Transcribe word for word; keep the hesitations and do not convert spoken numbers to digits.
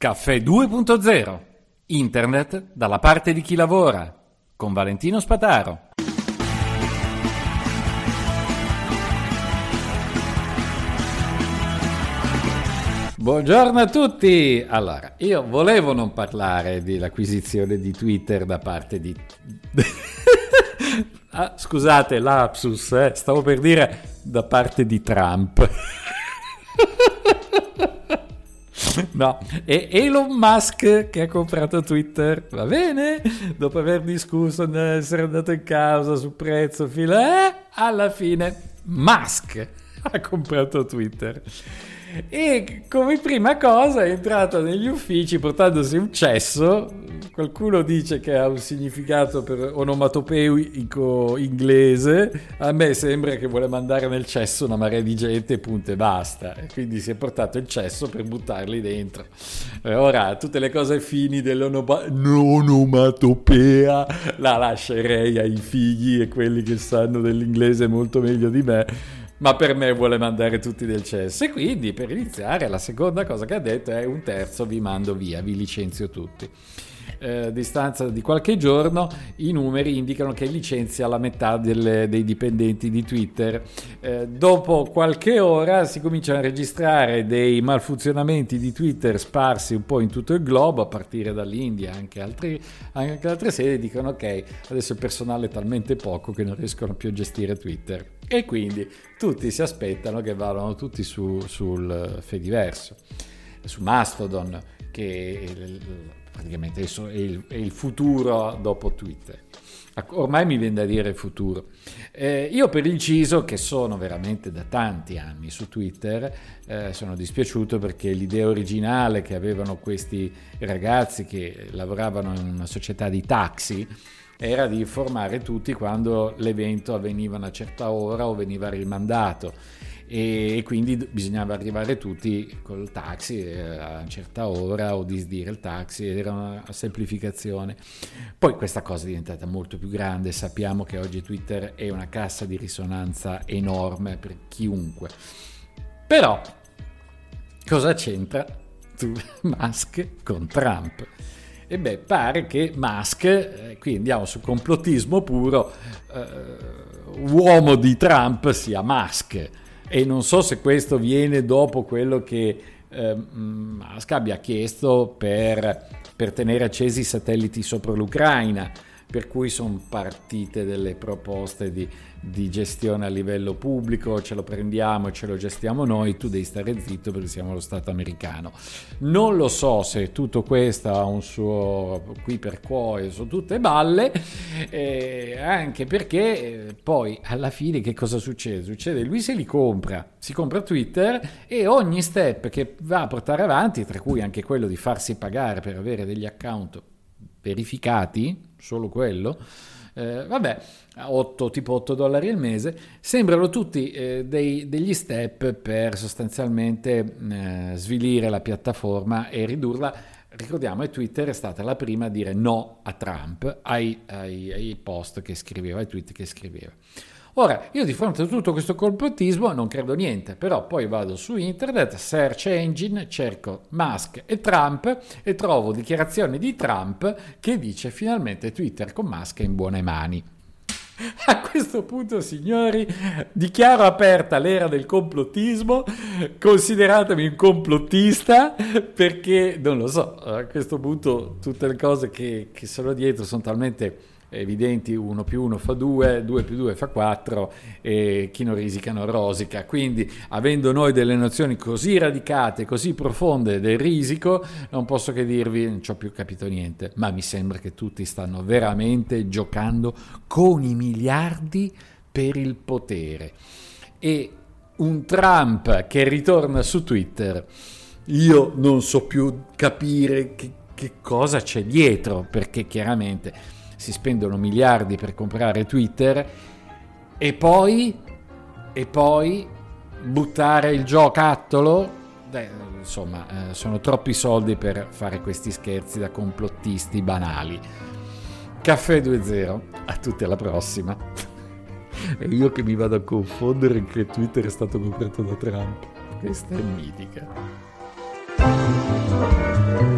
Caffè due punto zero. Internet dalla parte di chi lavora. Con Valentino Spataro. Buongiorno a tutti! Allora, io volevo non parlare dell'acquisizione di Twitter da parte di... ah, scusate, lapsus, eh? Stavo per dire da parte di Trump. No, è Elon Musk che ha comprato Twitter, va bene? Dopo aver discusso, essere andato in causa sul prezzo, fino eh, alla fine Musk ha comprato Twitter. E come prima cosa è entrato negli uffici portandosi un cesso. Qualcuno dice che ha un significato per onomatopeico inglese, a me sembra che vuole mandare nel cesso una marea di gente, punto e basta, e quindi si è portato il cesso per buttarli dentro. E ora tutte le cose fini dell'onomatopea la lascerei ai figli e quelli che sanno dell'inglese molto meglio di me, ma per me vuole mandare tutti del cesso. E quindi, per iniziare, la seconda cosa che ha detto è: un terzo vi mando via, vi licenzio tutti. Eh, a distanza di qualche giorno i numeri indicano che licenzia la metà delle, dei dipendenti di Twitter. Eh, dopo qualche ora si cominciano a registrare dei malfunzionamenti di Twitter sparsi un po' in tutto il globo, a partire dall'India, anche altri, anche altre sedi dicono: ok, adesso il personale è talmente poco che non riescono più a gestire Twitter. E quindi tutti si aspettano che vadano tutti su, sul Fediverso, su Mastodon, che praticamente è il, è il futuro dopo Twitter. Ormai mi viene da dire il futuro. Eh, io per inciso, che sono veramente da tanti anni su Twitter, eh, sono dispiaciuto perché l'idea originale che avevano questi ragazzi che lavoravano in una società di taxi era di informare tutti quando l'evento avveniva a una certa ora o veniva rimandato, e quindi bisognava arrivare tutti col taxi a una certa ora o disdire il taxi, era una semplificazione. Poi questa cosa è diventata molto più grande, sappiamo che oggi Twitter è una cassa di risonanza enorme per chiunque. Però cosa c'entra Musk con Trump? E beh, pare che Musk, eh, qui andiamo sul complottismo puro, eh, uomo di Trump sia Musk, e non so se questo viene dopo quello che eh, Musk abbia chiesto per, per tenere accesi i satelliti sopra l'Ucraina, per cui sono partite delle proposte di, di gestione a livello pubblico: ce lo prendiamo e ce lo gestiamo noi, tu devi stare zitto perché siamo lo Stato americano. Non lo so se tutto questo ha un suo qui per quo, sono tutte balle, eh, anche perché eh, poi alla fine che cosa succede? Succede, lui se li compra, si compra Twitter, e ogni step che va a portare avanti, tra cui anche quello di farsi pagare per avere degli account verificati, solo quello, eh, vabbè, otto, tipo otto dollari al mese, sembrano tutti eh, dei, degli step per sostanzialmente eh, svilire la piattaforma e ridurla. Ricordiamo che Twitter è stata la prima a dire no a Trump, ai, ai, ai post che scriveva, ai tweet che scriveva. Ora, io di fronte a tutto questo complottismo non credo niente, però poi vado su internet, search engine, cerco Musk e Trump e trovo dichiarazioni di Trump che dice: finalmente Twitter con Musk è in buone mani. A questo punto, signori, dichiaro aperta l'era del complottismo, consideratemi un complottista, perché non lo so, a questo punto tutte le cose che, che sono dietro sono talmente evidenti: uno più uno fa due, due più due fa quattro, e chi non risica non rosica. Quindi, avendo noi delle nozioni così radicate, così profonde del risico, non posso che dirvi: non ci ho più capito niente, ma mi sembra che tutti stanno veramente giocando con i miliardi per il potere. E un Trump che ritorna su Twitter, io non so più capire che, che cosa c'è dietro, perché chiaramente si spendono miliardi per comprare Twitter e poi, e poi buttare il giocattolo. Beh, insomma, eh, sono troppi soldi per fare questi scherzi da complottisti banali. Caffè due zero, a tutti, alla prossima. E io che mi vado a confondere che Twitter è stato comprato da Trump. Questa è mitica.